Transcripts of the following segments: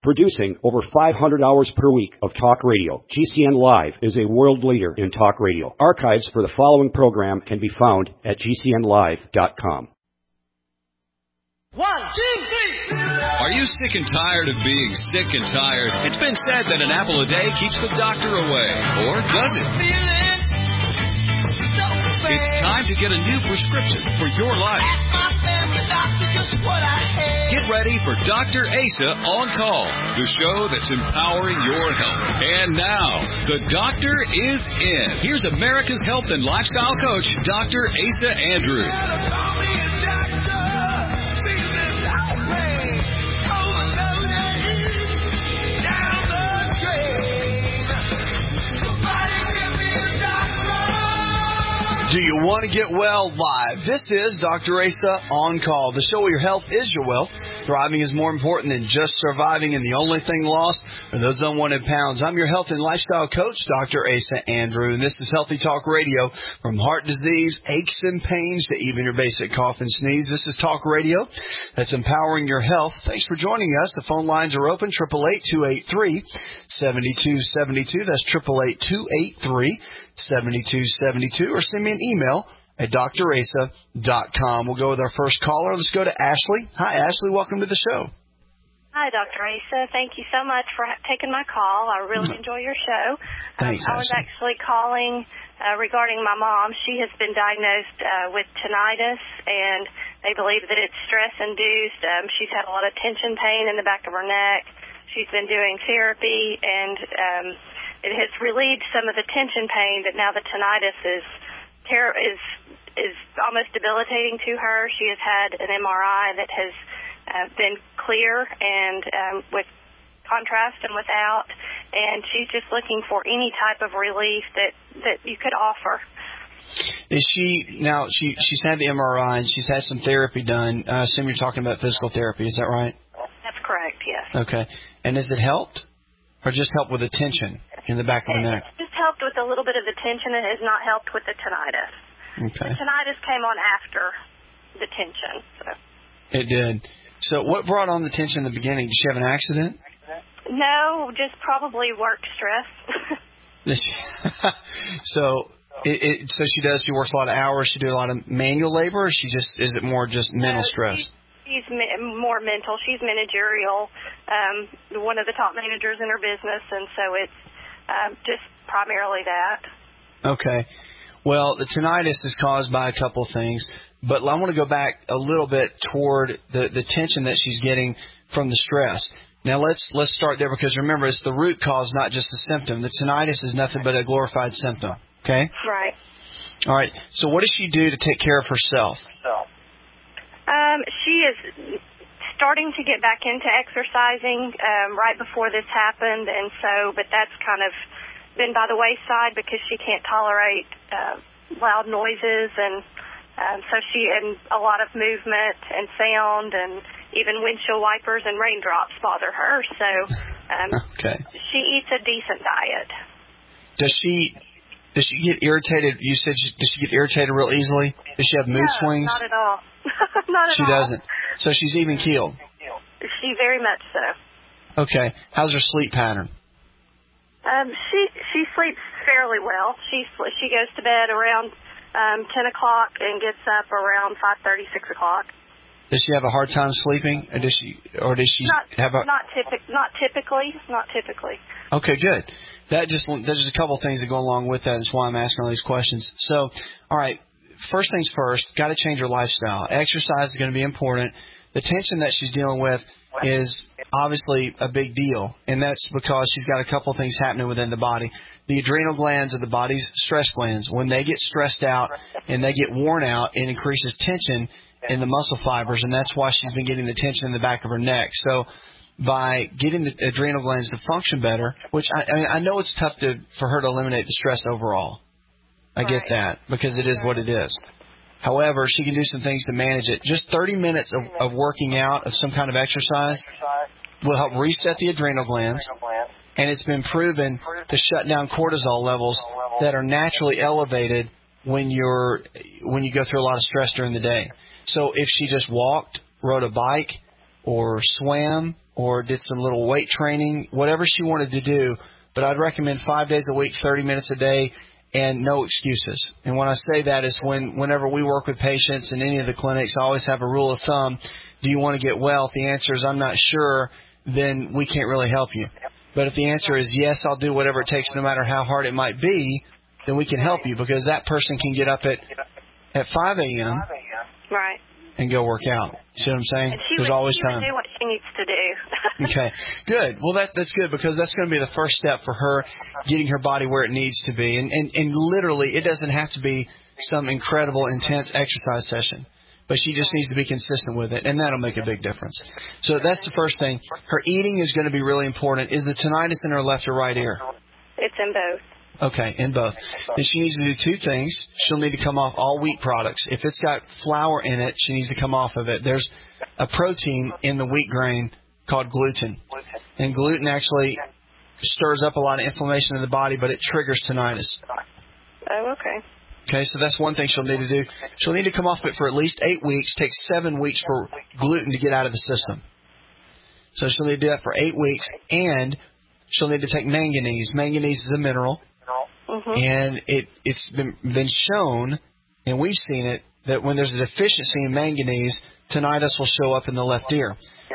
Producing over 500 hours per week of talk radio, GCN Live is a world leader in talk radio. Archives for the following program can be found at GCNlive.com. 1, 2, 3. Are you sick and tired of being sick and tired? It's been said that an apple a day keeps the doctor away. Or does it? It's time to get a new prescription for your life. Get ready for Dr. Asa On Call, the show that's empowering your health. And now, the doctor is in. Here's America's health and lifestyle coach, Dr. Asa Andrews. Do you want to get well live? This is Dr. Asa On Call, the show where your health is your wealth. Thriving is more important than just surviving, and the only thing lost are those unwanted pounds. I'm your health and lifestyle coach, Dr. Asa Andrew, and this is Healthy Talk Radio. From heart disease, aches and pains, to even your basic cough and sneeze. This is talk radio that's empowering your health. Thanks for joining us. The phone lines are open, 888-283-7272. That's 888-283-7272, or send me an email at drasa.com. We'll go with our first caller. Let's go to Ashley. Hi, Ashley. Welcome to the show. Hi, Dr. Asa. Thank you so much for taking my call. I really enjoy your show. Thanks, I was actually calling regarding my mom. She has been diagnosed with tinnitus, and they believe that it's stress-induced. She's had a lot of tension pain in the back of her neck. She's been doing therapy, and it has relieved some of the tension pain, but now the tinnitus is almost debilitating to her. She has had an MRI that has been clear and with contrast and without, and she's just looking for any type of relief that you could offer. Is she now? She's had the MRI and she's had some therapy done. I assume you're talking about physical therapy. Is that right? That's correct. Yes. Okay. And has it helped, or just helped with the tension in the back of the neck? It just helped with a little bit of the tension, and it has not helped with the tinnitus. Okay. The tinnitus came on after the tension. So. It did. So what brought on the tension in the beginning? Did she have an accident? No, just probably work stress. So she works a lot of hours. She do a lot of manual labor, or is it more just mental stress? She's more mental. She's managerial, one of the top managers in her business, and so it's just primarily that. Okay. Well, the tinnitus is caused by a couple of things, but I want to go back a little bit toward the tension that she's getting from the stress. Now, let's start there, because remember, it's the root cause, not just the symptom. The tinnitus is nothing but a glorified symptom, okay? Right. All right. So what does she do to take care of herself? She is starting to get back into exercising right before this happened, and but that's kind of been by the wayside because she can't tolerate loud noises, and a lot of movement and sound, and even windshield wipers and raindrops bother her. So okay. She eats a decent diet. Does she get irritated? You said does she get irritated real easily? Does she have mood swings? Not at all. Not at all. She doesn't. So she's even keeled. She very much so. Okay. How's her sleep pattern? She sleeps fairly well. She goes to bed around 10 o'clock and gets up around 5:30, 6 o'clock. Does she have a hard time sleeping, or does she have a? Not typically. Okay, good. There's just a couple of things that go along with that. That's why I'm asking all these questions. So, all right. First things first, got to change her lifestyle. Exercise is going to be important. The tension that she's dealing with is obviously a big deal, and that's because she's got a couple of things happening within the body. The adrenal glands are the body's stress glands. When they get stressed out and they get worn out, it increases tension in the muscle fibers, and that's why she's been getting the tension in the back of her neck. So by getting the adrenal glands to function better, which I know it's tough for her to eliminate the stress overall. I get that, because it is what it is. However, she can do some things to manage it. Just 30 minutes of working out, of some kind of exercise, will help reset the adrenal glands, and it's been proven to shut down cortisol levels that are naturally elevated when you go through a lot of stress during the day. So if she just walked, rode a bike, or swam, or did some little weight training, whatever she wanted to do. But I'd recommend 5 days a week, 30 minutes a day, and no excuses. And when I say that is whenever we work with patients in any of the clinics, I always have a rule of thumb. Do you want to get well? If the answer is I'm not sure, then we can't really help you. But if the answer is yes, I'll do whatever it takes no matter how hard it might be, then we can help you, because that person can get up at 5 a.m. Right. and go work out. You see what I'm saying? There's always time. She would do what she needs to do. Okay, good. Well, that's good, because that's going to be the first step for her getting her body where it needs to be. And literally, it doesn't have to be some incredible, intense exercise session, but she just needs to be consistent with it, and that'll make a big difference. So that's the first thing. Her eating is going to be really important. Is the tinnitus in her left or right ear? It's in both. Okay, in both. Then she needs to do two things. She'll need to come off all wheat products. If it's got flour in it, she needs to come off of it. There's a protein in the wheat grain called gluten. And gluten actually stirs up a lot of inflammation in the body, but it triggers tinnitus. Oh, okay. Okay, so that's one thing she'll need to do. She'll need to come off it for at least 8 weeks. It takes 7 weeks for gluten to get out of the system. So she'll need to do that for 8 weeks, and she'll need to take manganese. Manganese is a mineral. Mm-hmm. And it's been shown, and we've seen it, that when there's a deficiency in manganese, tinnitus will show up in the left ear.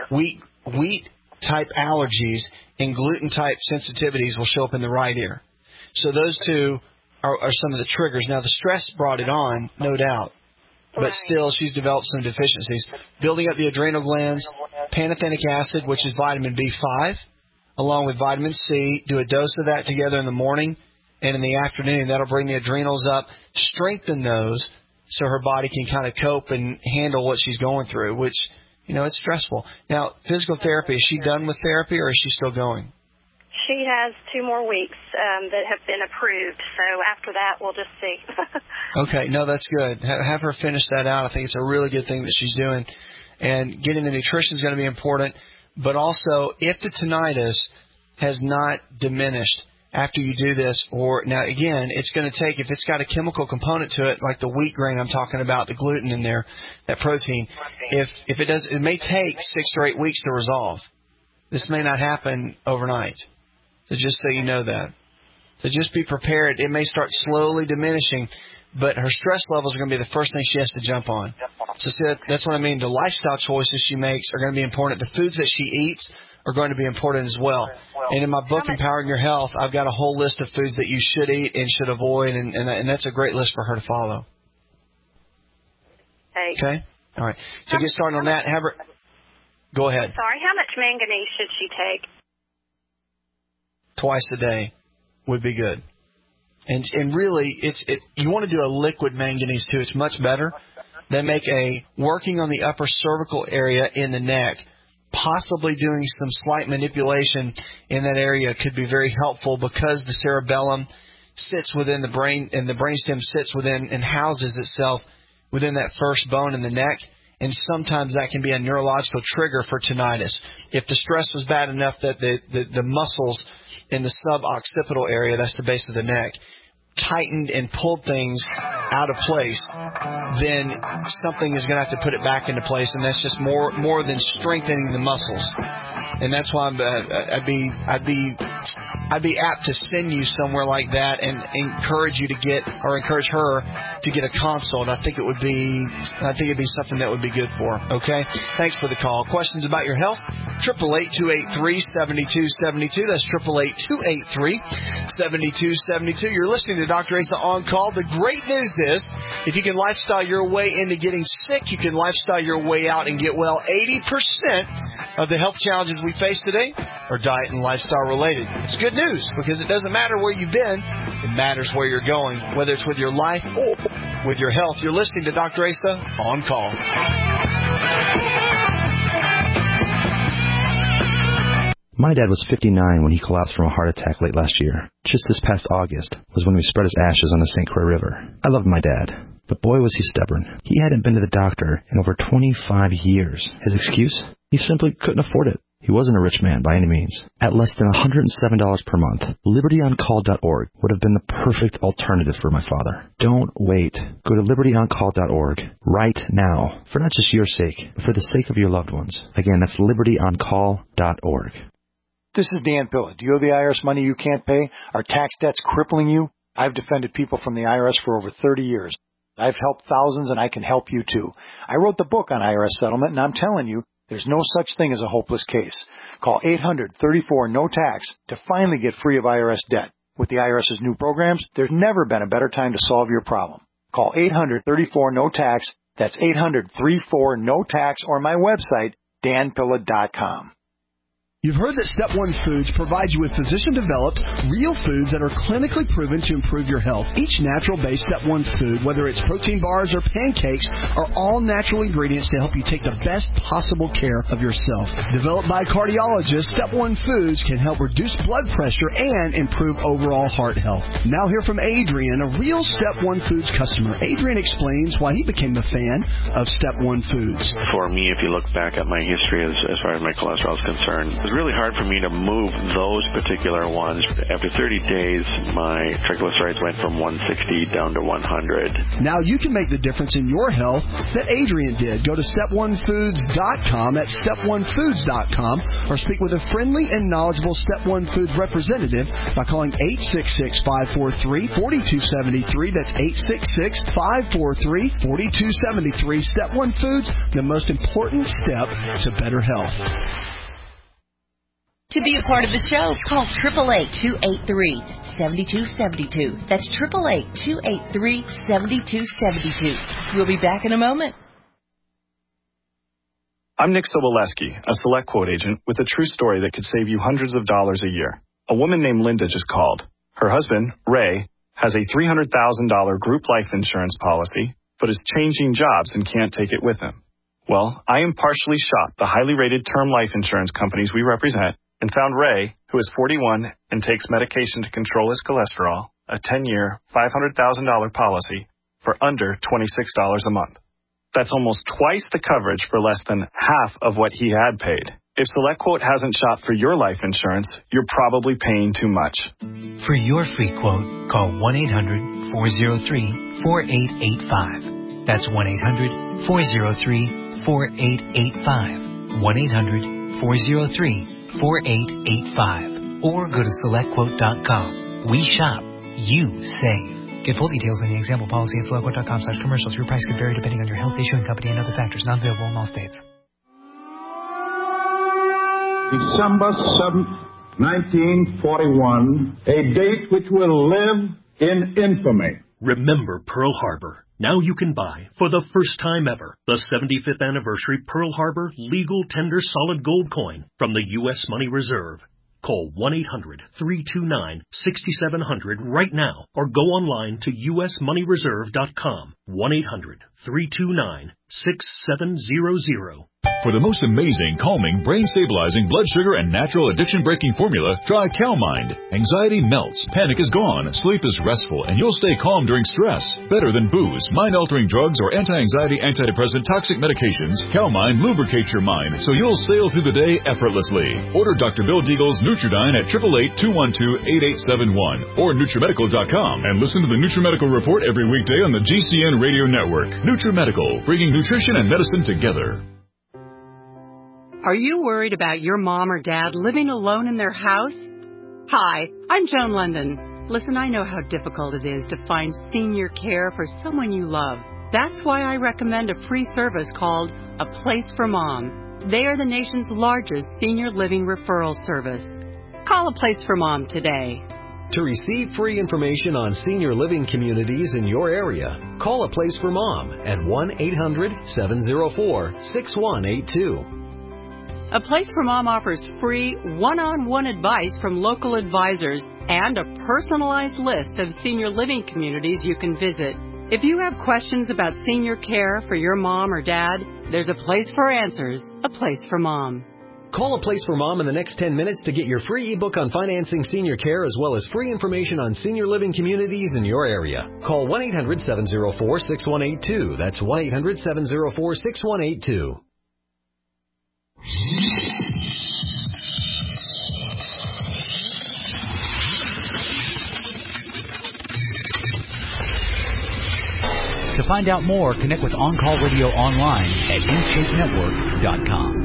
Wheat-type allergies and gluten-type sensitivities will show up in the right ear. So those two are some of the triggers. Now, the stress brought it on, no doubt, but still she's developed some deficiencies. Building up the adrenal glands, pantothenic acid, which is vitamin B5, along with vitamin C, do a dose of that together in the morning and in the afternoon. That'll bring the adrenals up, strengthen those so her body can kind of cope and handle what she's going through, which, it's stressful. Now, physical therapy, is she done with therapy or is she still going? She has 2 more weeks that have been approved, so after that we'll just see. Okay, no, that's good. Have her finish that out. I think it's a really good thing that she's doing. And getting the nutrition is going to be important, but also if the tinnitus has not diminished after you do this, or now again, it's going to take, if it's got a chemical component to it, like the wheat grain I'm talking about, the gluten in there, that protein, if it does, it may take 6 or 8 weeks to resolve. This may not happen overnight. So just so you know that. So just be prepared. It may start slowly diminishing, but her stress levels are going to be the first thing she has to jump on. So see, that's what I mean. The lifestyle choices she makes are going to be important. The foods that she eats are going to be important as well. And in my book, Empowering Your Health, I've got a whole list of foods that you should eat and should avoid, and that's a great list for her to follow. Okay? All right. So get started on that. Have her... Go ahead. Sorry, how much manganese should she take? Twice a day would be good. And really, you want to do a liquid manganese too. It's much better. They make working on the upper cervical area in the neck, possibly doing some slight manipulation in that area could be very helpful, because the cerebellum sits within the brain, and the brainstem sits within and houses itself within that first bone in the neck. And sometimes that can be a neurological trigger for tinnitus. If the stress was bad enough that the muscles in the suboccipital area, that's the base of the neck, tightened and pulled things out of place, then something is going to have to put it back into place, and that's just more than strengthening the muscles. And that's why I'd be apt to send you somewhere like that and encourage her to get a consult. I think it'd be something that would be good for her. Okay? Thanks for the call. Questions about your health? 888-283-7272. That's 888-283-7272. You're listening to Dr. Asa On Call. The great news is, if you can lifestyle your way into getting sick, you can lifestyle your way out and get well. 80% of the health challenges we face today are diet and lifestyle related. It's good news, because it doesn't matter where you've been. It matters where you're going, whether it's with your life or with your health. You're listening to Dr. Asa On Call. My dad was 59 when he collapsed from a heart attack late last year. Just this past August was when we spread his ashes on the St. Croix River. I loved my dad, but boy was he stubborn. He hadn't been to the doctor in over 25 years. His excuse? He simply couldn't afford it. He wasn't a rich man by any means. At less than $107 per month, LibertyOnCall.org would have been the perfect alternative for my father. Don't wait. Go to LibertyOnCall.org right now, for not just your sake, but for the sake of your loved ones. Again, that's LibertyOnCall.org. This is Dan Pilla. Do you owe the IRS money you can't pay? Are tax debts crippling you? I've defended people from the IRS for over 30 years. I've helped thousands, and I can help you too. I wrote the book on IRS settlement, and I'm telling you, there's no such thing as a hopeless case. Call 800-34-NO-TAX to finally get free of IRS debt. With the IRS's new programs, there's never been a better time to solve your problem. Call 800-34-NO-TAX. That's 800-34-NO-TAX, or my website, danpilla.com. You've heard that Step 1 Foods provides you with physician-developed, real foods that are clinically proven to improve your health. Each natural-based Step 1 food, whether it's protein bars or pancakes, are all natural ingredients to help you take the best possible care of yourself. Developed by cardiologists, Step 1 Foods can help reduce blood pressure and improve overall heart health. Now hear from Adrian, a real Step 1 Foods customer. Adrian explains why he became a fan of Step 1 Foods. For me, if you look back at my history as far as my cholesterol is concerned, really hard for me to move those particular ones. After 30 days, my triglycerides went from 160 down to 100. Now you can make the difference in your health that Adrian did. Go to step1foods.com at step1foods.com or speak with a friendly and knowledgeable Step 1 Foods representative by calling 866-543-4273. That's 866-543-4273. Step 1 Foods, the most important step to better health. To be a part of the show, call 888-283-7272. That's 888-283-7272. We'll be back in a moment. I'm Nick Soboleski, a Select Quote agent with a true story that could save you hundreds of dollars a year. A woman named Linda just called. Her husband, Ray, has a $300,000 group life insurance policy, but is changing jobs and can't take it with him. Well, I impartially shopped the highly rated term life insurance companies we represent and found Ray, who is 41 and takes medication to control his cholesterol, a 10-year, $500,000 policy for under $26 a month. That's almost twice the coverage for less than half of what he had paid. If SelectQuote hasn't shopped for your life insurance, you're probably paying too much. For your free quote, call 1-800-403-4885. That's 1-800-403-4885. 1-800-403-4885. Or go to SelectQuote.com. We shop, you save. Get full details in the example policy at SelectQuote.com/commercials. Your price could vary depending on your health, issuing company, and other factors. Not available in all states. December 7th, 1941, a date which will live in infamy. Remember Pearl Harbor. Now you can buy, for the first time ever, the 75th anniversary Pearl Harbor Legal Tender Solid Gold Coin from the U.S. Money Reserve. Call 1-800-329-6700 right now or go online to usmoneyreserve.com. 1-800-329-6700. For the most amazing, calming, brain-stabilizing, blood sugar, and natural addiction-breaking formula, try CalMind. Anxiety melts, panic is gone, sleep is restful, and you'll stay calm during stress. Better than booze, mind-altering drugs, or anti-anxiety, antidepressant, toxic medications, CalMind lubricates your mind so you'll sail through the day effortlessly. Order Dr. Bill Deagle's Nutridyne at 888-212-8871 or NutriMedical.com and listen to the NutriMedical Report every weekday on the GCN Radio Network. NutriMedical, bringing nutrition and medicine together. Are you worried about your mom or dad living alone in their house? Hi, I'm Joan London. Listen, I know how difficult it is to find senior care for someone you love. That's why I recommend a free service called A Place for Mom. They are the nation's largest senior living referral service. Call A Place for Mom today. To receive free information on senior living communities in your area, call A Place for Mom at 1-800-704-6182. A Place for Mom offers free one-on-one advice from local advisors and a personalized list of senior living communities you can visit. If you have questions about senior care for your mom or dad, there's a place for answers, A Place for Mom. Call A Place for Mom in the next 10 minutes to get your free ebook on financing senior care as well as free information on senior living communities in your area. Call 1-800-704-6182. That's 1-800-704-6182. To find out more, connect with On Call Radio online at InShapeNetwork.com.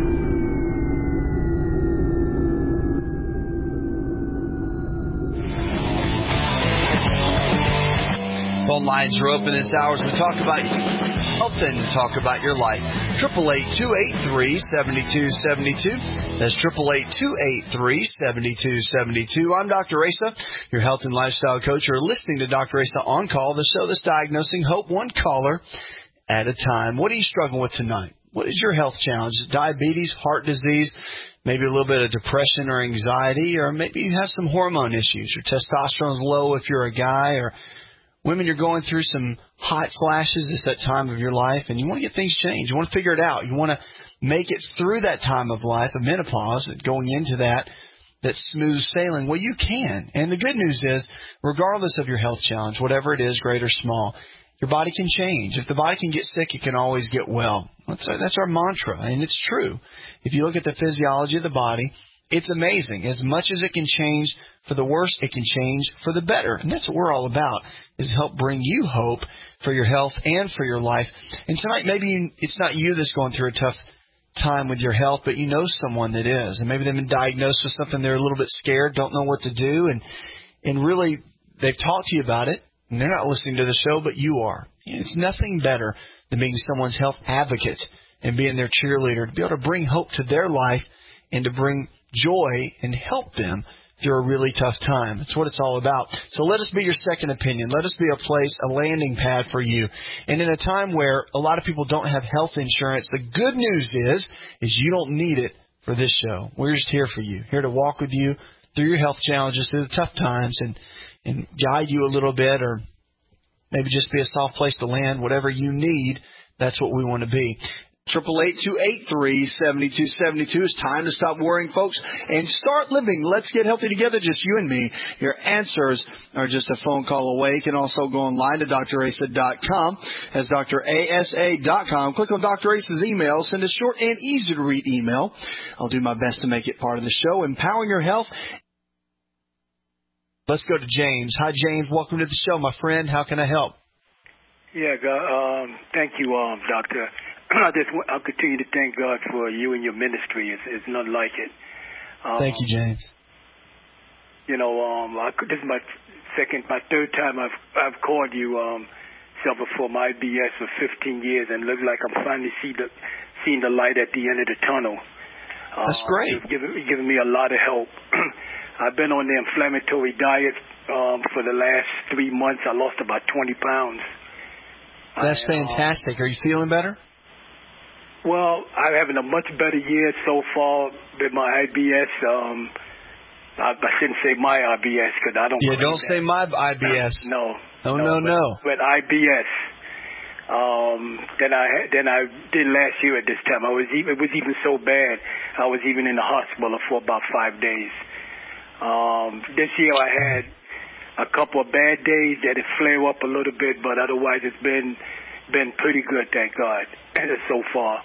Phone lines are open this hour as we talk about health and talk about your life. 888-283-7272. That's 888-283-7272. I'm Dr. Asa, your health and lifestyle coach. You're listening to Dr. Asa On Call, the show that's diagnosing hope one caller at a time. What are you struggling with tonight? What is your health challenge? Diabetes, heart disease, maybe a little bit of depression or anxiety, or maybe you have some hormone issues. Your testosterone's low if you're a guy, or women, you're going through some hot flashes. It's that time of your life, and you want to get things changed. You want to figure it out. You want to make it through that time of life, of menopause, and going into that smooth sailing. Well, you can. And the good news is, regardless of your health challenge, whatever it is, great or small, your body can change. If the body can get sick, it can always get well. That's our mantra, and it's true. If you look at the physiology of the body, it's amazing. As much as it can change for the worse, it can change for the better. And that's what we're all about, is help bring you hope for your health and for your life. And tonight, maybe it's not you that's going through a tough time with your health, but you know someone that is. And maybe they've been diagnosed with something, they're a little bit scared, don't know what to do. And really, they've talked to you about it, and they're not listening to the show, but you are. It's nothing better than being someone's health advocate and being their cheerleader, to be able to bring hope to their life and to bring joy and help them through a really tough time. That's what it's all about. So let us be your second opinion. Let us be a place, a landing pad for you. And in a time where a lot of people don't have health insurance, the good news is you don't need it for this show. We're just here for you, here to walk with you through your health challenges, through the tough times, and guide you a little bit, or maybe just be a soft place to land. Whatever you need, that's what we want to be. 888-283-7272. It's time to stop worrying, folks, and start living. Let's get healthy together, just you and me. Your answers are just a phone call away. You can also go online to drasa.com. That's drasa.com. Click on Dr. Asa's email. Send a short and easy-to-read email. I'll do my best to make it part of the show. Empowering your health. Let's go to James. Hi, James. Welcome to the show, my friend. How can I help? Yeah, thank you, Doctor. I'll continue to thank God for you and your ministry. It's not like it. Thank you, James. You know, this is my third time I've called you. Suffer from IBS for 15 years, and look like I'm finally seeing the light at the end of the tunnel. That's great. You've given me a lot of help. I've been on the inflammatory diet for the last 3 months. I lost about 20 pounds. That's fantastic. Are you feeling better? Well, I'm having a much better year so far with my IBS. I shouldn't say my IBS because I don't. Yeah, don't say my IBS. No. No. With IBS, than I did last year at this time. It was even so bad. I was even in the hospital for about 5 days. This year I had a couple of bad days that it flare up a little bit, but otherwise it's been pretty good, thank God, so far.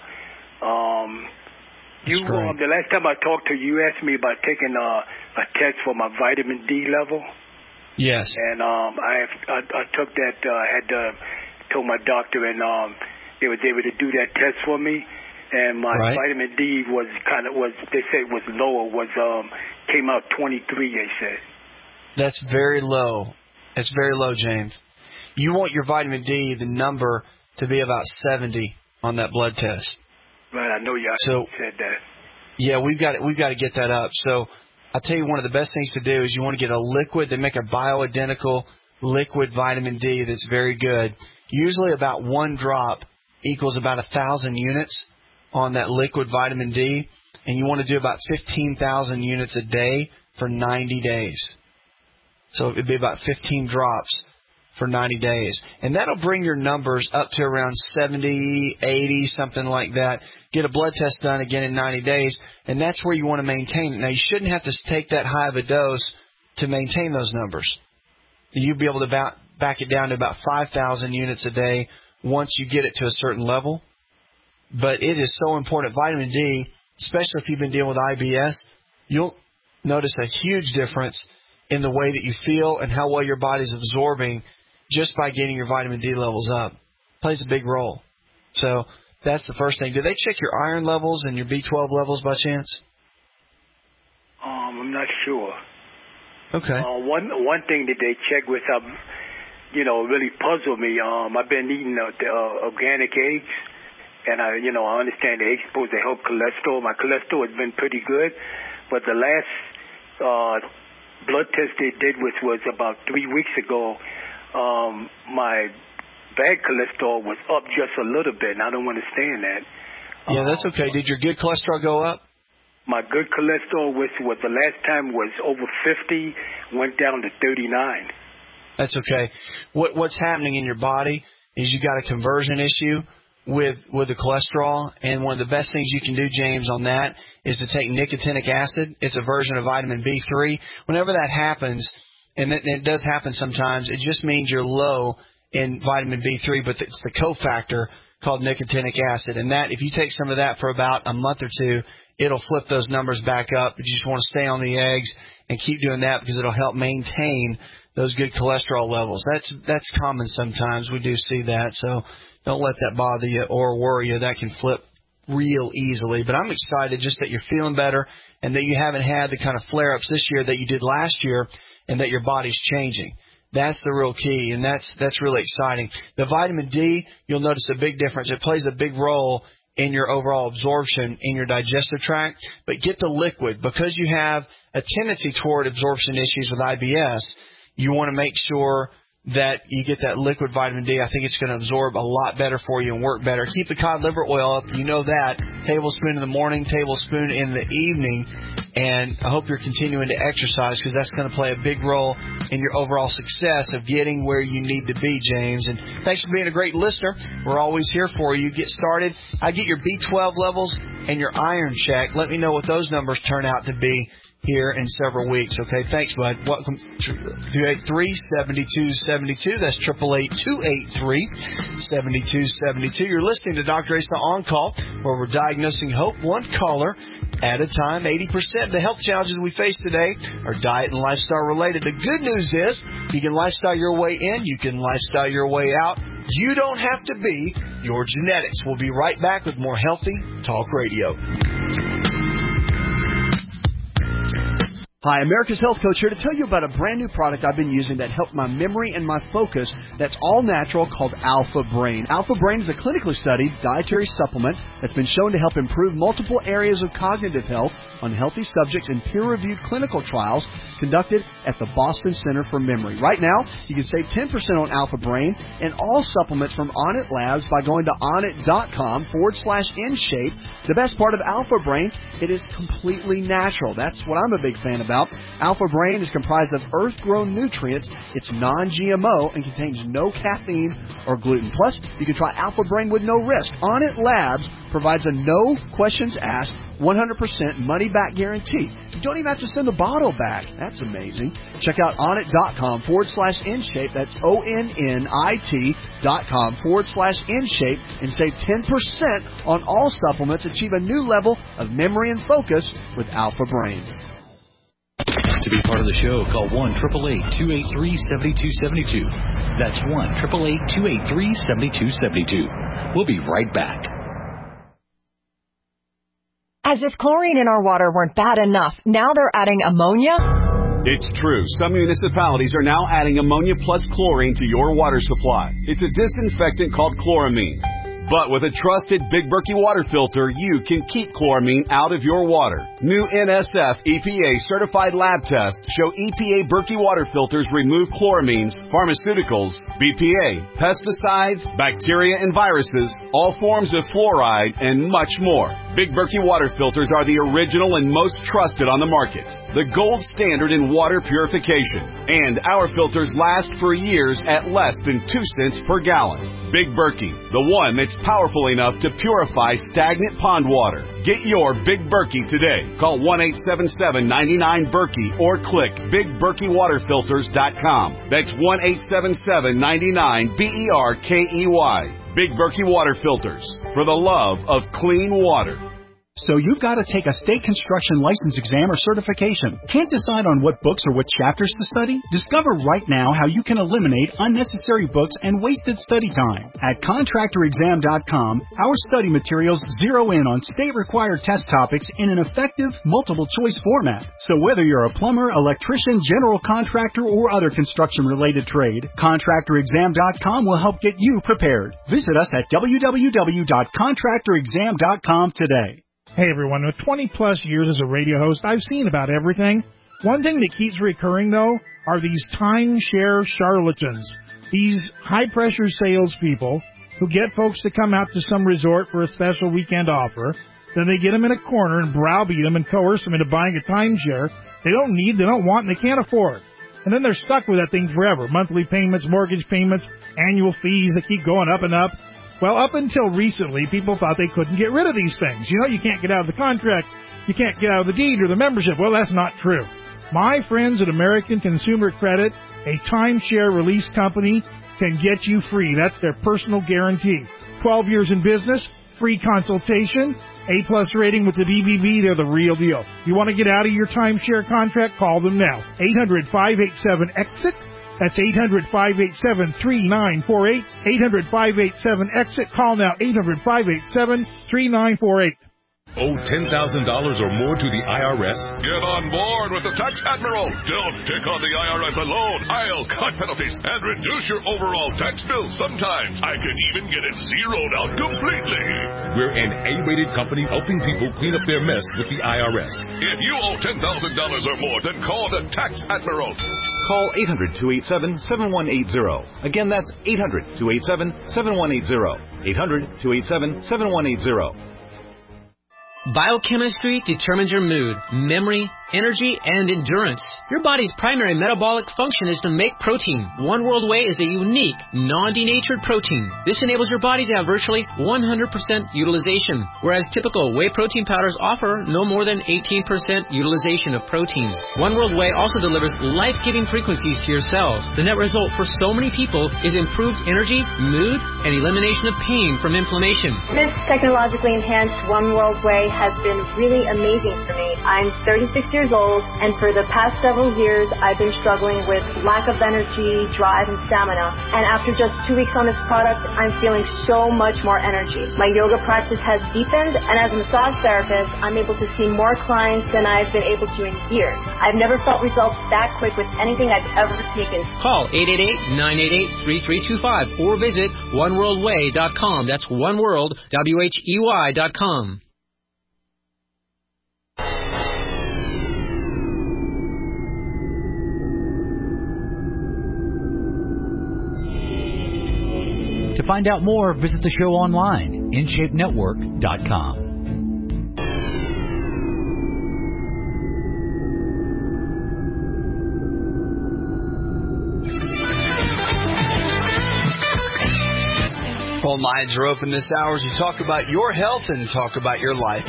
The last time I talked to you, you asked me about taking a test for my vitamin D level. Yes. And I took that. Told my doctor, and they was able to do that test for me. And my vitamin D they said was lower. Came out 23. They said. That's very low. It's very low, James. You want your vitamin D, the number, to be about 70 on that blood test. Right, I know you said that. Yeah, we've got to get that up. So I'll tell you, one of the best things to do is you want to get a liquid. They make a bioidentical liquid vitamin D that's very good. Usually about 1 drop equals about 1,000 units on that liquid vitamin D, and you want to do about 15,000 units a day for 90 days. So it would be about 15 drops for 90 days. And that'll bring your numbers up to around 70, 80, something like that. Get a blood test done again in 90 days, and that's where you want to maintain it. Now, you shouldn't have to take that high of a dose to maintain those numbers. You'll be able to back it down to about 5,000 units a day once you get it to a certain level. But it is so important. Vitamin D, especially if you've been dealing with IBS, you'll notice a huge difference in the way that you feel and how well your body's absorbing just by getting your vitamin D levels up. plays a big role. So that's the first thing. Do they check your iron levels and your B12 levels by chance? I'm not sure. Okay. One thing that they check with, really puzzled me. I've been eating the organic eggs, and I understand the eggs supposed to help cholesterol. My cholesterol has been pretty good, but the last blood test they did, which was about 3 weeks ago, my bad cholesterol was up just a little bit, and I don't understand that. Yeah, that's okay. Did your good cholesterol go up? My good cholesterol, which was the last time was over 50, went down to 39. That's okay. What's happening in your body is you got a conversion issue with the cholesterol, and one of the best things you can do, James, on that is to take nicotinic acid. It's a version of vitamin B3. Whenever that happens, and it does happen sometimes, it just means you're low in vitamin B3, but it's the cofactor called nicotinic acid. And that, if you take some of that for about a month or two, it'll flip those numbers back up. But you just want to stay on the eggs and keep doing that because it'll help maintain those good cholesterol levels. That's common sometimes. We do see that. So don't let that bother you or worry you. That can flip real easily. But I'm excited just that you're feeling better and that you haven't had the kind of flare-ups this year that you did last year and that your body's changing. That's the real key, and that's really exciting. The vitamin D, you'll notice a big difference. It plays a big role in your overall absorption in your digestive tract. But get the liquid. Because you have a tendency toward absorption issues with IBS, you want to make sure that you get that liquid vitamin D. I think it's going to absorb a lot better for you and work better. Keep the cod liver oil up. You know that. Tablespoon in the morning, tablespoon in the evening. And I hope you're continuing to exercise because that's going to play a big role in your overall success of getting where you need to be, James. And thanks for being a great listener. We're always here for you. Get started. I get your B12 levels and your iron check. Let me know what those numbers turn out to be here in several weeks. Okay, thanks, bud. Welcome to 283-7272. That's 888-283-7272. You're listening to Dr. Asa On Call, where we're diagnosing hope one caller at a time. 80% of the health challenges we face today are diet and lifestyle related. The good news is you can lifestyle your way in, you can lifestyle your way out. You don't have to be your genetics. We'll be right back with more Healthy Talk Radio. Hi, America's Health Coach here to tell you about a brand new product I've been using that helped my memory and my focus that's all natural called Alpha Brain. Alpha Brain is a clinically studied dietary supplement that's been shown to help improve multiple areas of cognitive health on healthy subjects in peer-reviewed clinical trials conducted at the Boston Center for Memory. Right now, you can save 10% on Alpha Brain and all supplements from Onnit Labs by going to onnit.com/InShape. The best part of Alpha Brain, it is completely natural. That's what I'm a big fan of. Alpha Brain is comprised of earth-grown nutrients. It's non-GMO and contains no caffeine or gluten. Plus, you can try Alpha Brain with no risk. Onnit Labs provides a no questions asked, 100% money-back guarantee. You don't even have to send the bottle back. That's amazing. Check out onnit.com/InShape. That's ONNIT.com/InShape and save 10% on all supplements. Achieve a new level of memory and focus with Alpha Brain. To be part of the show, call 1-888-283-7272. That's 1-888-283-7272. We'll be right back. As if chlorine in our water weren't bad enough, now they're adding ammonia? It's true. Some municipalities are now adding ammonia plus chlorine to your water supply. It's a disinfectant called chloramine. But with a trusted Big Berkey water filter, you can keep chloramine out of your water. New NSF EPA certified lab tests show EPA Berkey water filters remove chloramines, pharmaceuticals, BPA, pesticides, bacteria and viruses, all forms of fluoride, and much more. Big Berkey water filters are the original and most trusted on the market. The gold standard in water purification. And our filters last for years at less than 2 cents per gallon. Big Berkey, the one that's powerful enough to purify stagnant pond water. Get your Big Berkey today. Call 1-877-99-BERKEY or click BigBerkeyWaterFilters.com. That's 1-877-99-BERKEY. Big Berkey Water Filters, for the love of clean water. So you've got to take a state construction license exam or certification. Can't decide on what books or what chapters to study? Discover right now how you can eliminate unnecessary books and wasted study time. At contractorexam.com, our study materials zero in on state-required test topics in an effective, multiple-choice format. So whether you're a plumber, electrician, general contractor, or other construction-related trade, contractorexam.com will help get you prepared. Visit us at www.contractorexam.com today. Hey everyone, with 20 plus years as a radio host, I've seen about everything. One thing that keeps recurring though are these timeshare charlatans. These high pressure salespeople who get folks to come out to some resort for a special weekend offer. Then they get them in a corner and browbeat them and coerce them into buying a timeshare they don't need, they don't want, and they can't afford. And then they're stuck with that thing forever. Monthly payments, mortgage payments, annual fees that keep going up and up. Well, up until recently, people thought they couldn't get rid of these things. You know, you can't get out of the contract, you can't get out of the deed or the membership. Well, that's not true. My friends at American Consumer Credit, a timeshare release company, can get you free. That's their personal guarantee. 12 years in business, free consultation, A-plus rating with the BBB, they're the real deal. You want to get out of your timeshare contract? Call them now. 800-587-EXIT. That's 800-587-3948. 800-587-EXIT. Call now, 800-587-3948. Owe $10,000 or more to the IRS? Get on board with the Tax Admiral. Don't take on the IRS alone. I'll cut penalties and reduce your overall tax bill. Sometimes I can even get it zeroed out completely. We're an A-rated company helping people clean up their mess with the IRS. If you owe $10,000 or more, then call the Tax Admiral. Call 800-287-7180. Again, that's 800-287-7180. 800-287-7180. Biochemistry determines your mood, memory, energy, and endurance. Your body's primary metabolic function is to make protein. One World Whey is a unique, non-denatured protein. This enables your body to have virtually 100% utilization, whereas typical whey protein powders offer no more than 18% utilization of protein. One World Whey also delivers life-giving frequencies to your cells. The net result for so many people is improved energy, mood, and elimination of pain from inflammation. This technologically enhanced One World Whey has been really amazing for me. I'm 36 years old, and for the past several years, I've been struggling with lack of energy, drive, and stamina. And after just 2 weeks on this product, I'm feeling so much more energy. My yoga practice has deepened, and as a massage therapist, I'm able to see more clients than I've been able to in years. I've never felt results that quick with anything I've ever taken. Call 888-988-3325 or visit oneworldwhey.com. That's oneworld.com. To find out more, visit the show online, InShapeNetwork.com. Phone lines are open this hour as we talk about your health and talk about your life.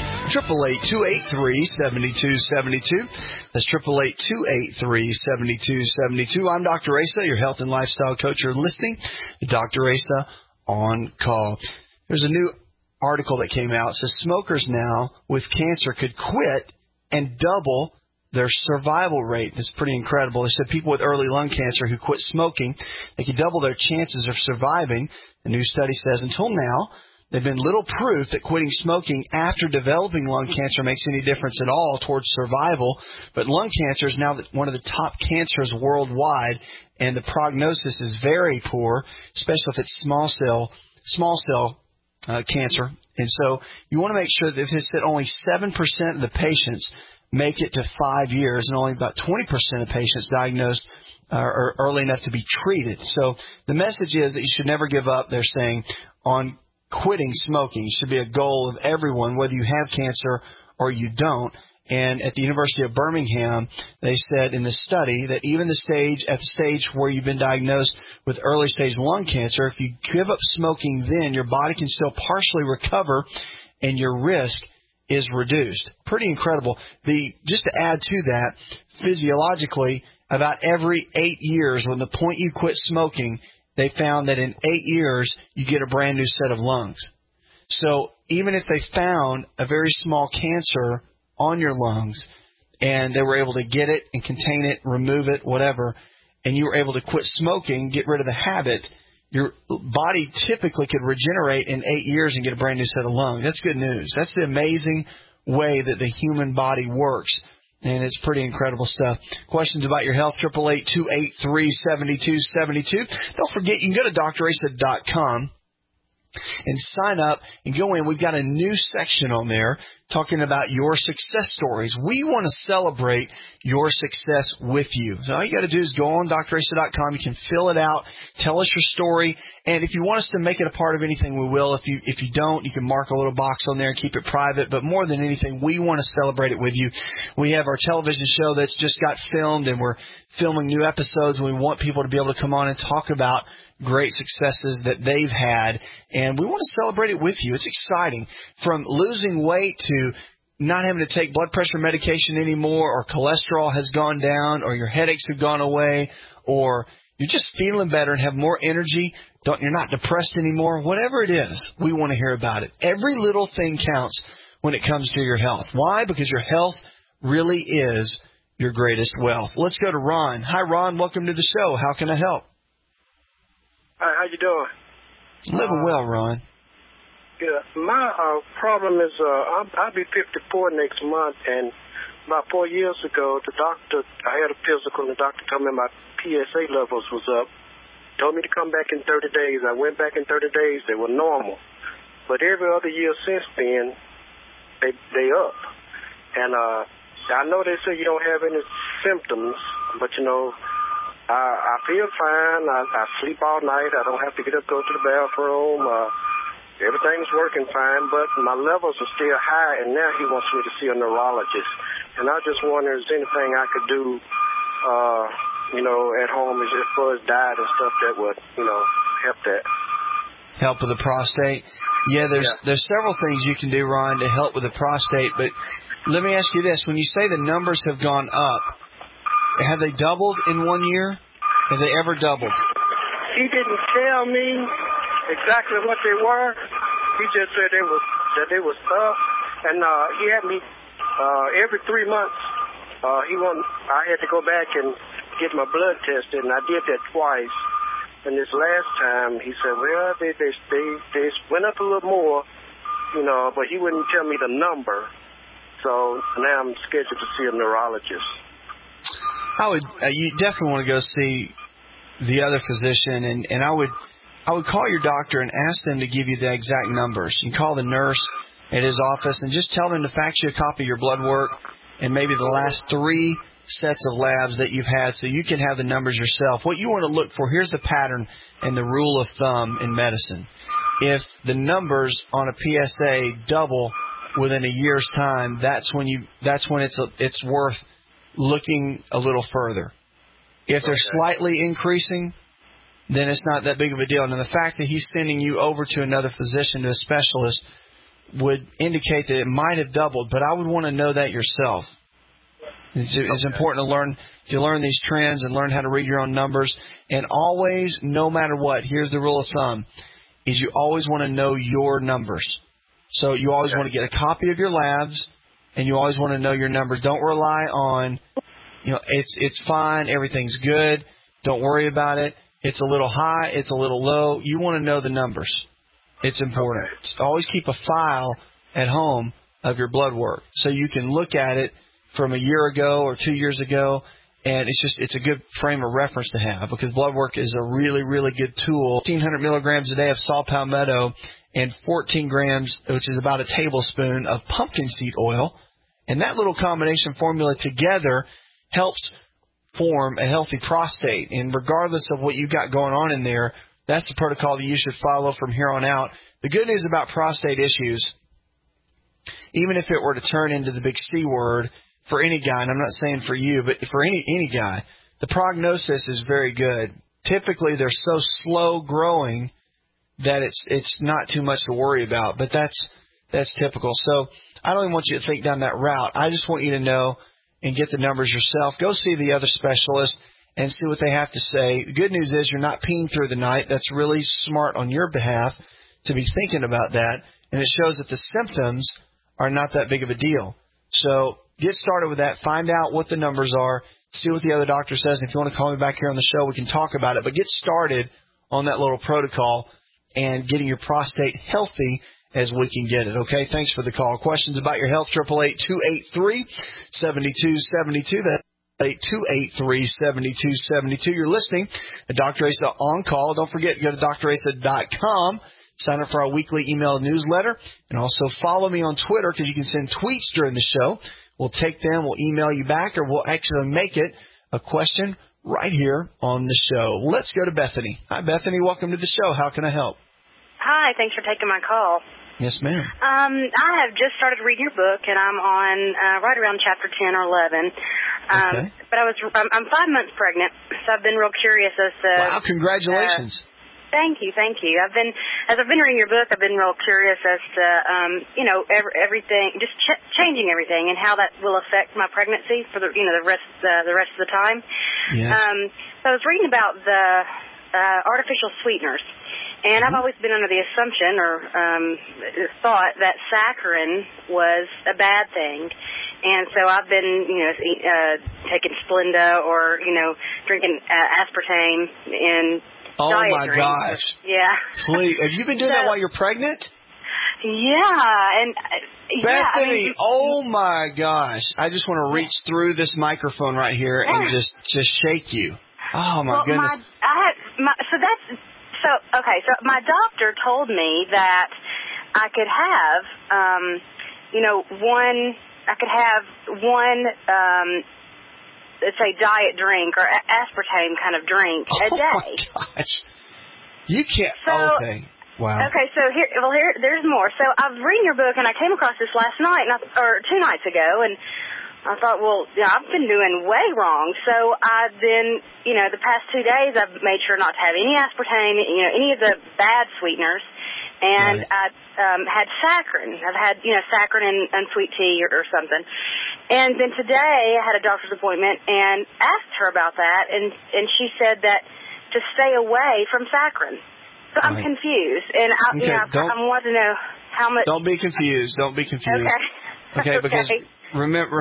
888-283-7272. That's 888-283-7272. I'm Dr. Asa, your health and lifestyle coach. You're listening to Dr. Asa on Call. There's a new article that came out. It says smokers now with cancer could quit and double their survival rate. That's pretty incredible. They said people with early lung cancer who quit smoking, they could double their chances of surviving. The new study says until now, there's been little proof that quitting smoking after developing lung cancer makes any difference at all towards survival. But lung cancer is now one of the top cancers worldwide, and the prognosis is very poor, especially if it's small cell cancer. And so you want to make sure that if it's that only 7% of the patients make it to 5 years, and only about 20% of patients diagnosed are early enough to be treated. So the message is that you should never give up, they're saying, on quitting smoking. It should be a goal of everyone, whether you have cancer or you don't. And at the University of Birmingham, they said in the study that even at the stage where you've been diagnosed with early stage lung cancer, if you give up smoking then, your body can still partially recover and your risk is reduced. Pretty incredible. Just to add to that, physiologically, about every 8 years, when the point you quit smoking, they found that in 8 years, you get a brand new set of lungs. So even if they found a very small cancer on your lungs and they were able to get it and contain it, remove it, whatever, and you were able to quit smoking, get rid of the habit, your body typically could regenerate in 8 years and get a brand new set of lungs. That's good news. That's the amazing way that the human body works, and it's pretty incredible stuff. Questions about your health, 888-283-7272. Don't forget, you can go to drasa.com and sign up and go in. We've got a new section on there talking about your success stories. We want to celebrate your success with you. So all you got to do is go on drasa.com. You can fill it out, tell us your story, and if you want us to make it a part of anything, we will. If you don't, you can mark a little box on there and keep it private. But more than anything, we want to celebrate it with you. We have our television show that's just got filmed, and we're filming new episodes, and we want people to be able to come on and talk about great successes that they've had, and we want to celebrate it with you. It's exciting. From losing weight to not having to take blood pressure medication anymore, or cholesterol has gone down, or your headaches have gone away, or you're just feeling better and have more energy, you're not depressed anymore, whatever it is, we want to hear about it. Every little thing counts when it comes to your health. Why? Because your health really is your greatest wealth. Let's go to Ron. Hi, Ron. Welcome to the show. How can I help? Hi, how you doing? Living well, Ron. Good. My problem is I'll be 54 next month, and about 4 years ago, I had a physical, and the doctor told me my PSA levels was up. Told me to come back in 30 days. I went back in 30 days. They were normal. But every other year since then, they up. And I know they say you don't have any symptoms, but, I feel fine. I sleep all night. I don't have to get up, go to the bathroom. Everything's working fine, but my levels are still high, and now he wants me to see a neurologist. And I just wonder, is there anything I could do, at home as far as diet and stuff that would, help that? Help with the prostate? Yeah, there's several things you can do, Ron, to help with the prostate, but let me ask you this. When you say the numbers have gone up, have they doubled in 1 year? Have they ever doubled? He didn't tell me exactly what they were. He just said they was up, and he had me every 3 months. I had to go back and get my blood tested, and I did that twice. And this last time, he said, well, they went up a little more, but he wouldn't tell me the number. So now I'm scheduled to see a neurologist. You definitely want to go see the other physician, and I would call your doctor and ask them to give you the exact numbers. You can call the nurse at his office and just tell them to fax you a copy of your blood work and maybe the last 3 sets of labs that you've had so you can have the numbers yourself. What you want to look for, here's the pattern and the rule of thumb in medicine. If the numbers on a PSA double within a year's time, that's when it's worth looking a little further. If they're slightly increasing, then it's not that big of a deal. And the fact that he's sending you over to another physician, to a specialist, would indicate that it might have doubled, but I would want to know that yourself. It's important to learn these trends and learn how to read your own numbers. And always, no matter what, here's the rule of thumb, is you always want to know your numbers. So you always want to get a copy of your labs, and you always want to know your numbers. Don't rely on, it's fine, everything's good, don't worry about it. It's a little high, it's a little low. You want to know the numbers. It's important. Always keep a file at home of your blood work so you can look at it from a year ago or 2 years ago, and it's a good frame of reference to have, because blood work is a really, really good tool. 1,500 milligrams a day of saw palmetto and 14 grams, which is about a tablespoon, of pumpkin seed oil. And that little combination formula together helps form a healthy prostate. And regardless of what you've got going on in there, that's the protocol that you should follow from here on out. The good news about prostate issues, even if it were to turn into the big C word for any guy, and I'm not saying for you, but for any guy, the prognosis is very good. Typically, they're so slow growing that it's not too much to worry about, but that's typical. So I don't even want you to think down that route. I just want you to know and get the numbers yourself. Go see the other specialist and see what they have to say. The good news is you're not peeing through the night. That's really smart on your behalf to be thinking about that. and it shows that the symptoms are not that big of a deal. So get started with that. Find out what the numbers are. See what the other doctor says. And if you want to call me back here on the show, we can talk about it. But get started on that little protocol and getting your prostate healthy as we can get it. Okay, thanks for the call. Questions about your health, 888-283-7272. That's 888-283-7272. You're listening to Dr. Asa On Call. Don't forget, go to drasa.com. Sign up for our weekly email newsletter. And also follow me on Twitter because you can send tweets during the show. We'll take them, we'll email you back, or we'll actually make it a question right here on the show. Let's go to Bethany. Hi, Bethany. Welcome to the show. How can I help? Hi. Thanks for taking my call. Yes, ma'am. I have just started reading your book, and I'm on right around chapter 10 or 11. Okay. But I'm 5 months pregnant, so I've been real curious as to... Wow, congratulations. Thank you. As I've been reading your book, I've been real curious as to, everything, just changing everything and how that will affect my pregnancy for the rest of the time. Yes. So I was reading about the artificial sweeteners. And I've always been under the assumption or thought that saccharin was a bad thing. And so I've been, taking Splenda or, drinking aspartame in diet my drinks. Gosh. Yeah. Please. Have you been doing that while you're pregnant? Yeah. And Bethany, oh my gosh. I just want to reach through this microphone right here and just shake you. Oh my goodness. So my doctor told me that I could have, one, let's say diet drink or aspartame kind of drink a day. Oh my gosh. You can't, okay. Wow. Okay, so there's more. So I was reading your book and I came across this last night, or 2 nights ago, and I thought, I've been doing way wrong. So I've been, the past 2 days I've made sure not to have any aspartame, any of the bad sweeteners. And I had saccharin. I've had, saccharin and sweet tea or something. And then today I had a doctor's appointment and asked her about that. And she said that to stay away from saccharin. So I'm confused. And I want to know how much. Don't be confused. Okay, because... Remember,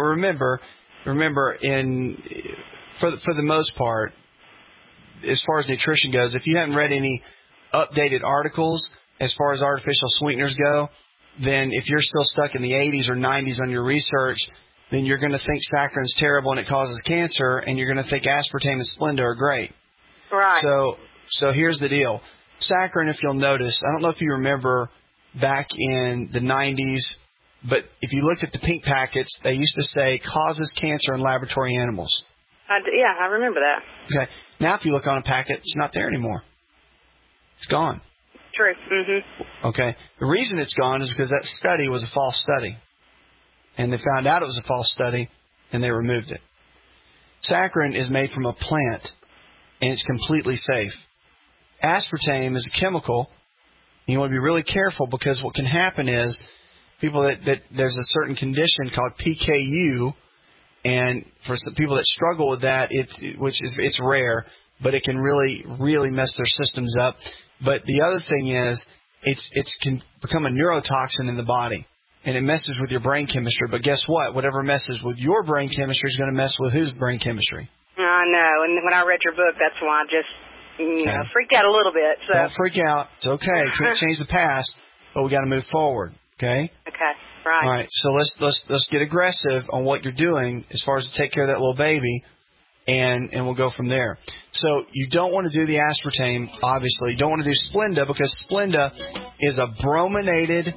for the most part, as far as nutrition goes, if you haven't read any updated articles as far as artificial sweeteners go, then if you're still stuck in the 80s or 90s on your research, then you're going to think saccharin's terrible and it causes cancer, and you're going to think aspartame and Splenda are great. Right. So here's the deal. Saccharin, if you'll notice, I don't know if you remember back in the 90s, but if you looked at the pink packets, they used to say causes cancer in laboratory animals. Yeah, I remember that. Okay. Now if you look on a packet, it's not there anymore. It's gone. True. Mm-hmm. Okay. The reason it's gone is because that study was a false study. And they found out it was a false study, and they removed it. Saccharin is made from a plant, and it's completely safe. Aspartame is a chemical, and you want to be really careful because what can happen is people that there's a certain condition called PKU, and for some people that struggle with that, it's rare, but it can really, really mess their systems up. But the other thing is, it can become a neurotoxin in the body, and it messes with your brain chemistry. But guess what? Whatever messes with your brain chemistry is going to mess with whose brain chemistry? I know, and when I read your book, that's why I just freaked out a little bit. So. Don't freak out. It's okay. Can't change the past, but we got to move forward. Okay. Okay. Right. All right. So let's get aggressive on what you're doing as far as to take care of that little baby, and we'll go from there. So you don't want to do the aspartame, obviously. You don't want to do Splenda because Splenda is a brominated,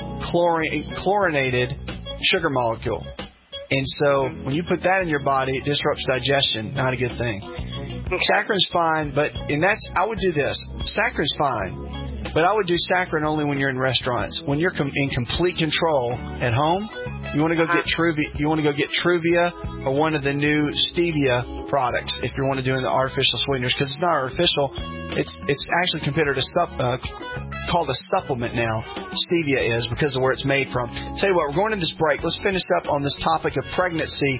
chlorinated sugar molecule. And so when you put that in your body, it disrupts digestion. Not a good thing. Saccharin's fine, I would do this. Saccharin's fine, but I would do saccharin only when you're in restaurants. When you're in complete control at home, you want to go get Truvia. You want to go get Truvia or one of the new stevia products if you want to do the artificial sweeteners, because it's not artificial. It's actually considered called a supplement now. Stevia is, because of where it's made from. Tell you what, we're going to this break. Let's finish up on this topic of pregnancy.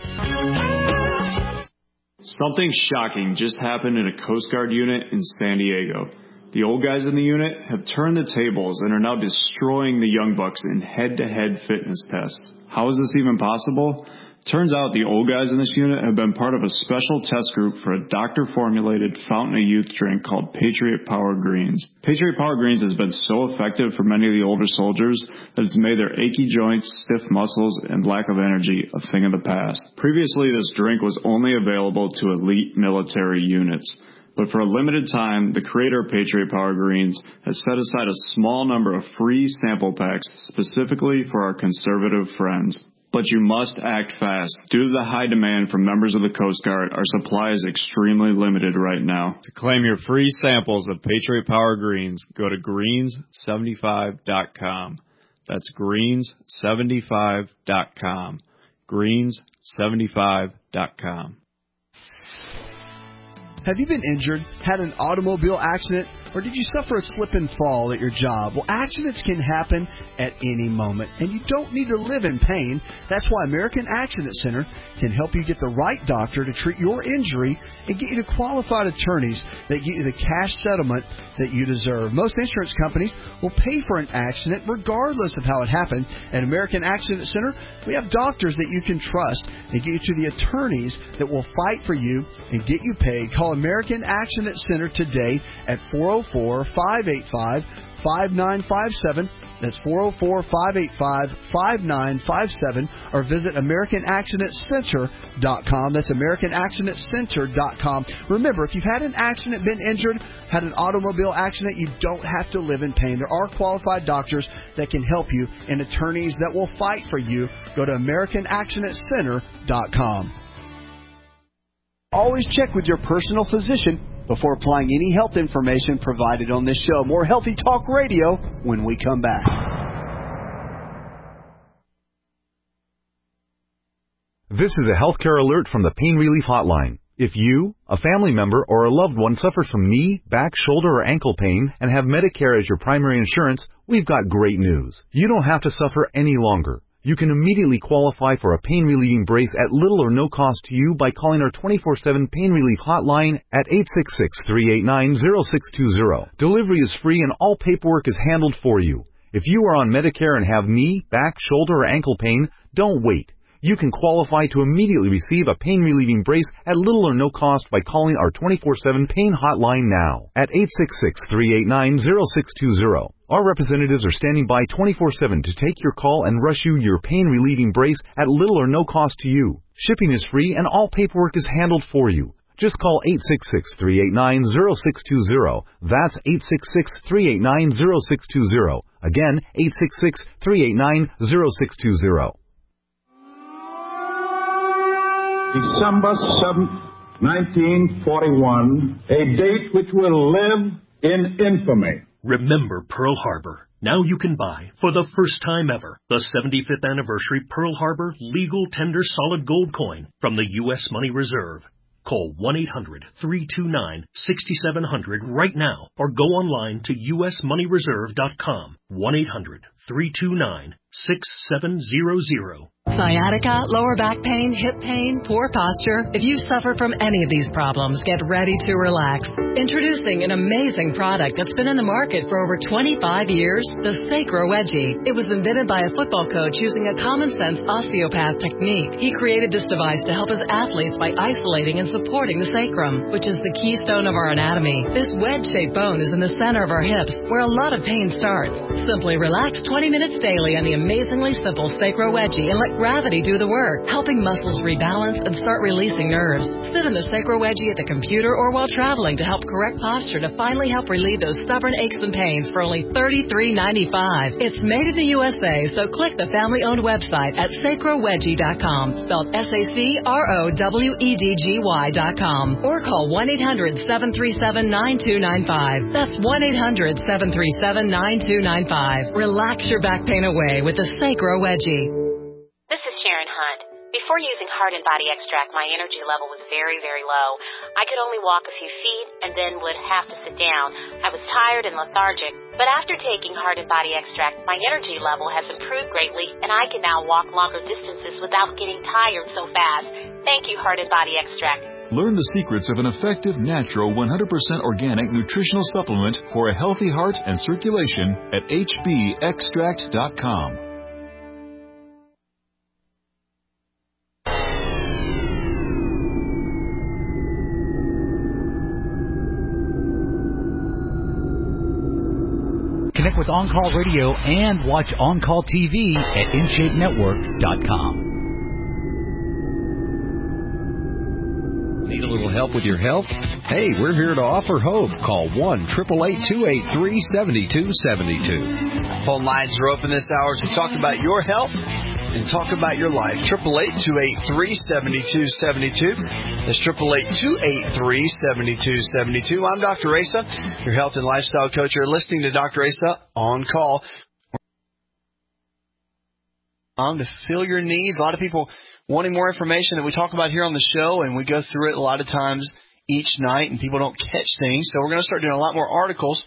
Something shocking just happened in a Coast Guard unit in San Diego. The old guys in the unit have turned the tables and are now destroying the young bucks in head-to-head fitness tests. How is this even possible? Turns out the old guys in this unit have been part of a special test group for a doctor-formulated fountain of youth drink called Patriot Power Greens. Patriot Power Greens has been so effective for many of the older soldiers that it's made their achy joints, stiff muscles, and lack of energy a thing of the past. Previously, this drink was only available to elite military units. But for a limited time, the creator of Patriot Power Greens has set aside a small number of free sample packs specifically for our conservative friends. But you must act fast. Due to the high demand from members of the Coast Guard, our supply is extremely limited right now. To claim your free samples of Patriot Power Greens, go to greens75.com. That's greens75.com. greens75.com. Have you been injured, had an automobile accident, or did you suffer a slip and fall at your job? Well, accidents can happen at any moment, and you don't need to live in pain. That's why American Accident Center can help you get the right doctor to treat your injury and get you to qualified attorneys that get you the cash settlement that you deserve. Most insurance companies will pay for an accident regardless of how it happened. At American Accident Center, we have doctors that you can trust and get you to the attorneys that will fight for you and get you paid. Call American Accident Center today at 404-585-5957. That's 404-585-5957. Or visit AmericanAccidentCenter.com. That's AmericanAccidentCenter.com. Remember, if you've had an accident, been injured, had an automobile accident, you don't have to live in pain. There are qualified doctors that can help you and attorneys that will fight for you. Go to AmericanAccidentCenter.com. Always check with your personal physician before applying any health information provided on this show. More Healthy Talk Radio when we come back. This is a healthcare alert from the Pain Relief Hotline. If you, a family member, or a loved one suffers from knee, back, shoulder, or ankle pain and have Medicare as your primary insurance, we've got great news. You don't have to suffer any longer. You can immediately qualify for a pain-relieving brace at little or no cost to you by calling our 24/7 Pain Relief Hotline at 866-389-0620. Delivery is free and all paperwork is handled for you. If you are on Medicare and have knee, back, shoulder, or ankle pain, don't wait. You can qualify to immediately receive a pain-relieving brace at little or no cost by calling our 24/7 Pain Hotline now at 866-389-0620. Our representatives are standing by 24/7 to take your call and rush you your pain-relieving brace at little or no cost to you. Shipping is free and all paperwork is handled for you. Just call 866-389-0620. That's 866-389-0620. Again, 866-389-0620. December 7th, 1941, a date which will live in infamy. Remember Pearl Harbor. Now you can buy, for the first time ever, the 75th anniversary Pearl Harbor legal tender solid gold coin from the U.S. Money Reserve. Call 1-800-329-6700 right now or go online to usmoneyreserve.com. 1-800-329-6700. Sciatica, lower back pain, hip pain, poor posture. If you suffer from any of these problems, get ready to relax. Introducing an amazing product that's been in the market for over 25 years, the Sacro Wedgie. It was invented by a football coach using a common-sense osteopath technique. He created this device to help his athletes by isolating and supporting the sacrum, which is the keystone of our anatomy. This wedge-shaped bone is in the center of our hips, where a lot of pain starts. Simply relax 20 minutes daily on the amazingly simple Sacro Wedgie and let gravity do the work, helping muscles rebalance and start releasing nerves. Sit in the Sacro Wedgie at the computer or while traveling to help correct posture to finally help relieve those stubborn aches and pains for only $33.95. It's made in the USA, so click the family-owned website at sacrowedgie.com, spelled SACROWEDGY.com, or call 1-800-737-9295. That's 1-800-737-9295. Relax your back pain away with the Sacro Wedgie. This is Sharon Hunt. Before using Heart and Body Extract, my energy level was very, very low. I could only walk a few feet and then would have to sit down. I was tired and lethargic. But after taking Heart and Body Extract, my energy level has improved greatly, and I can now walk longer distances without getting tired so fast. Thank you, Heart and Body Extract. Learn the secrets of an effective, natural, 100% organic nutritional supplement for a healthy heart and circulation at hbextract.com. Connect with On-Call Radio and watch On-Call TV at InShapeNetwork.com. Need a little help with your health? Hey, we're here to offer hope. Call 1-888-283-7272. Phone lines are open this hour to talk about your health and talk about your life. 888-283-7272. That's 888-283-7272. I'm Dr. Asa, your health and lifestyle coach. You're listening to Dr. Asa On Call. To fill your needs. A lot of people wanting more information that we talk about here on the show, and we go through it a lot of times each night, and people don't catch things. So we're going to start doing a lot more articles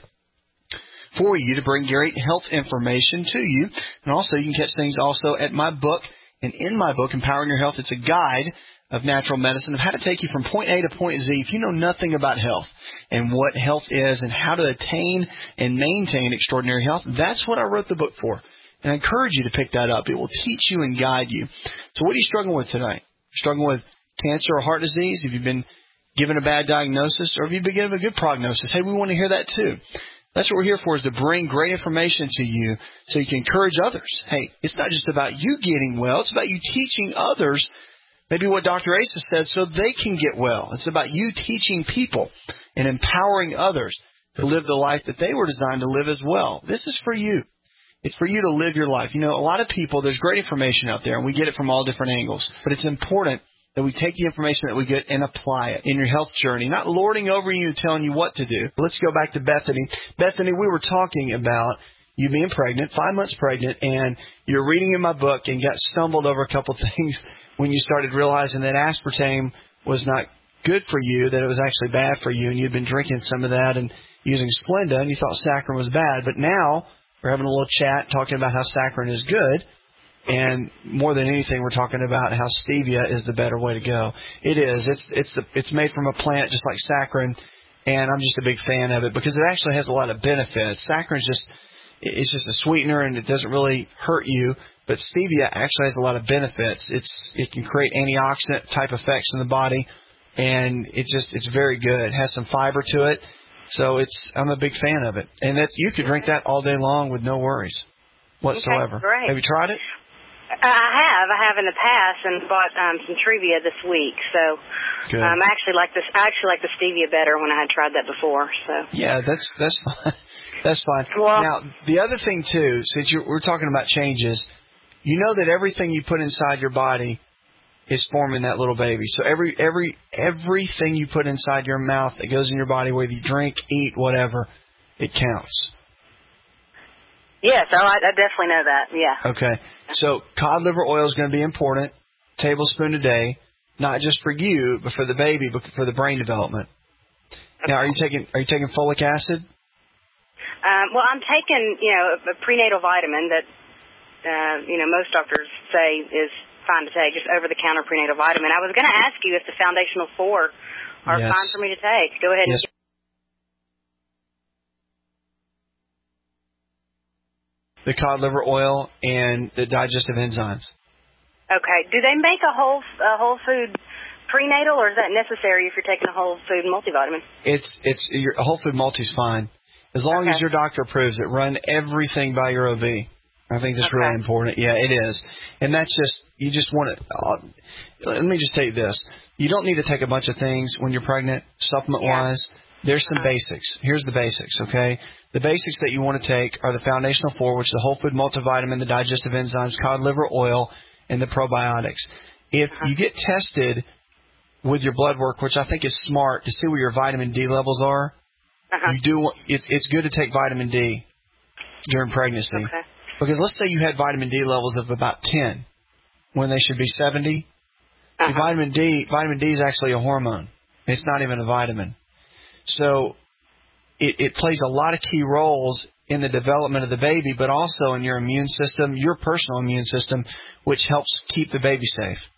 for you to bring great health information to you. And also, you can catch things also at my book. And in my book, Empowering Your Health, it's a guide of natural medicine, of how to take you from point A to point Z. If you know nothing about health and what health is and how to attain and maintain extraordinary health, that's what I wrote the book for. And I encourage you to pick that up. It will teach you and guide you. So what are you struggling with tonight? Struggling with cancer or heart disease? Have you been given a bad diagnosis, or have you been given a good prognosis? Hey, we want to hear that too. That's what we're here for, is to bring great information to you so you can encourage others. Hey, it's not just about you getting well. It's about you teaching others maybe what Dr. Asa said so they can get well. It's about you teaching people and empowering others to live the life that they were designed to live as well. This is for you. It's for you to live your life. You know, a lot of people, there's great information out there, and we get it from all different angles. But it's important that we take the information that we get and apply it in your health journey, not lording over you and telling you what to do. Let's go back to Bethany. Bethany, we were talking about you being pregnant, 5 months pregnant, and you're reading in my book and got stumbled over a couple things when you started realizing that aspartame was not good for you, that it was actually bad for you, and you'd been drinking some of that and using Splenda, and you thought saccharin was bad. But now we're having a little chat talking about how saccharin is good, and more than anything, we're talking about how stevia is the better way to go. It is. It's made from a plant just like saccharin, and I'm just a big fan of it because it actually has a lot of benefits. Saccharin is just a sweetener, and it doesn't really hurt you. But stevia actually has a lot of benefits. It can create antioxidant type effects in the body, and it's very good. It has some fiber to it. So I'm a big fan of it. And you could drink that all day long with no worries whatsoever. Okay, great. Have you tried it? I have in the past, and bought some Truvia this week. So good. I actually like the stevia better when I had tried that before. So yeah, that's fine. That's fine. Well, now the other thing too, since we're talking about changes, you know that everything you put inside your body is forming that little baby. So everything you put inside your mouth that goes in your body, whether you drink, eat, whatever, it counts. Yes, I definitely know that. Yeah. Okay. So cod liver oil is going to be important, tablespoon a day, not just for you, but for the baby, but for the brain development. Okay. Now, are you taking folic acid? Well, I'm taking a prenatal vitamin that most doctors say is fine to take, just over-the-counter prenatal vitamin. I was going to ask you if the Foundational 4 are fine for me to take. Go ahead. Yes. The cod liver oil and the digestive enzymes. Okay. Do they make a whole food prenatal, or is that necessary if you're taking a whole food multivitamin? A whole food multi is fine as long as your doctor approves it. Run everything by your OB. I think that's really important. Yeah, it is. And that's you just want to, let me just tell you this. You don't need to take a bunch of things when you're pregnant, supplement-wise. There's some basics. Here's the basics, okay? The basics that you want to take are the Foundational 4, which is the whole food multivitamin, the digestive enzymes, cod liver oil, and the probiotics. If you get tested with your blood work, which I think is smart, to see where your vitamin D levels are, it's good to take vitamin D during pregnancy. Okay. Because let's say you had vitamin D levels of about 10 when they should be 70. See, vitamin D is actually a hormone. It's not even a vitamin. So it plays a lot of key roles in the development of the baby, but also in your immune system, your personal immune system, which helps keep the baby safe.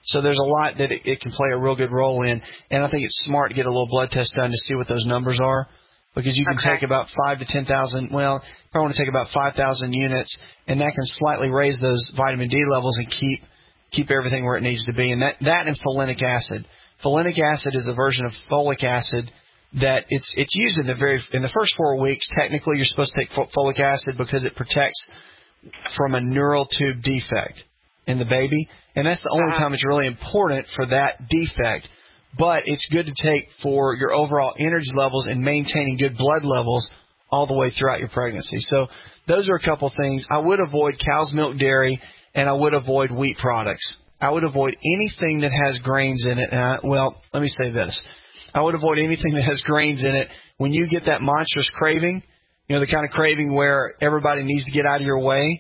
So there's a lot that it can play a real good role in, and I think it's smart to get a little blood test done to see what those numbers are, because you can take about 5,000 to 10,000. Well, you probably want to take about 5,000 units, and that can slightly raise those vitamin D levels and keep everything where it needs to be. And that and folinic acid. Folinic acid is a version of folic acid that it's used in the first 4 weeks. Technically, you're supposed to take folic acid because it protects from a neural tube defect in the baby, and that's the only time it's really important for that defect. But it's good to take for your overall energy levels and maintaining good blood levels all the way throughout your pregnancy. So those are a couple things. I would avoid cow's milk dairy, and I would avoid wheat products. I would avoid anything that has grains in it. Well, let me say this. I would avoid anything that has grains in it. When you get that monstrous craving, the kind of craving where everybody needs to get out of your way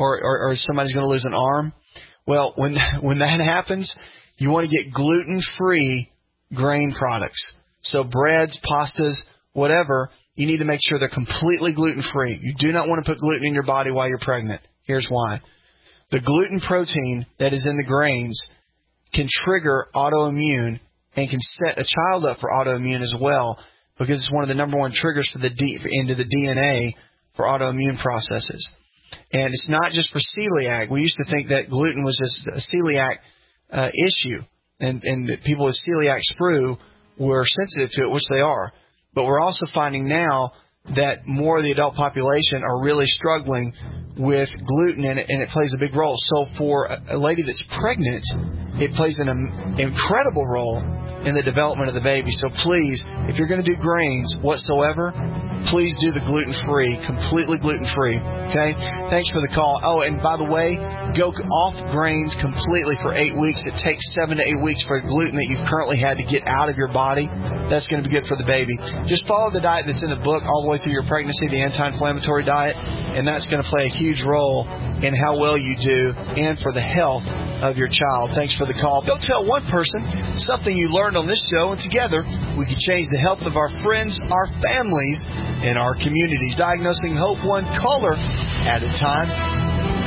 or somebody's going to lose an arm, well, when that happens, you want to get gluten-free grain products. So breads, pastas, whatever, you need to make sure they're completely gluten-free. You do not want to put gluten in your body while you're pregnant. Here's why. The gluten protein that is in the grains can trigger autoimmune and can set a child up for autoimmune as well, because it's one of the number one triggers for into the DNA for autoimmune processes. And it's not just for celiac. We used to think that gluten was just a celiac issue, and that people with celiac sprue were sensitive to it, which they are. But we're also finding now that more of the adult population are really struggling with gluten, and it plays a big role. So for a lady that's pregnant, it plays an incredible role in the development of the baby. So please, if you're going to do grains whatsoever, please do the gluten-free, completely gluten-free. Okay? Thanks for the call. Oh, and by the way, go off grains completely for 8 weeks. It takes 7 to 8 weeks for gluten that you've currently had to get out of your body. That's going to be good for the baby. Just follow the diet that's in the book all the way through your pregnancy, the anti-inflammatory diet, and that's going to play a huge role in how well you do and for the health of your child. Thanks for the call. Go tell one person something you learned on this show, and together we can change the health of our friends, our families, and our communities. Diagnosing Hope, one caller at a time.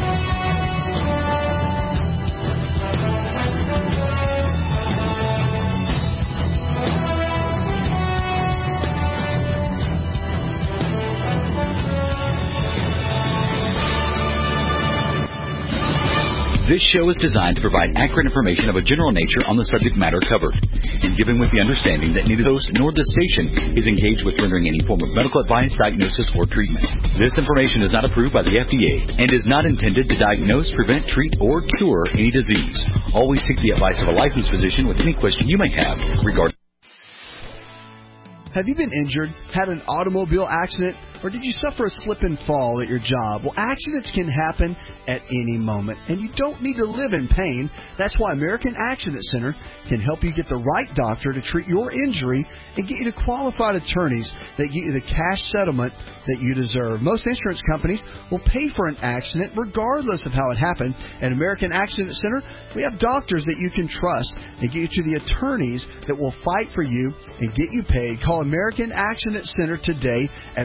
This show is designed to provide accurate information of a general nature on the subject matter covered, and given with the understanding that neither host nor the station is engaged with rendering any form of medical advice, diagnosis, or treatment. This information is not approved by the FDA and is not intended to diagnose, prevent, treat, or cure any disease. Always seek the advice of a licensed physician with any question you may have regarding. Have you been injured, had an automobile accident, or did you suffer a slip and fall at your job? Well, accidents can happen at any moment, and you don't need to live in pain. That's why American Accident Center can help you get the right doctor to treat your injury and get you to qualified attorneys that get you the cash settlement that you deserve. Most insurance companies will pay for an accident regardless of how it happened. At American Accident Center, we have doctors that you can trust and get you to the attorneys that will fight for you and get you paid. Call American Accident Center today at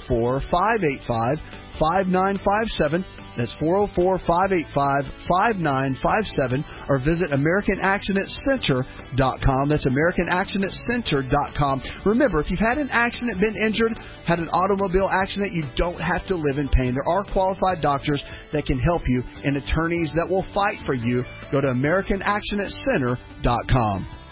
404-585-5957. That's 404-585-5957. Or visit AmericanAccidentCenter.com. That's AmericanAccidentCenter.com. Remember, if you've had an accident, been injured, had an automobile accident, you don't have to live in pain. There are qualified doctors that can help you and attorneys that will fight for you. Go to AmericanAccidentCenter.com.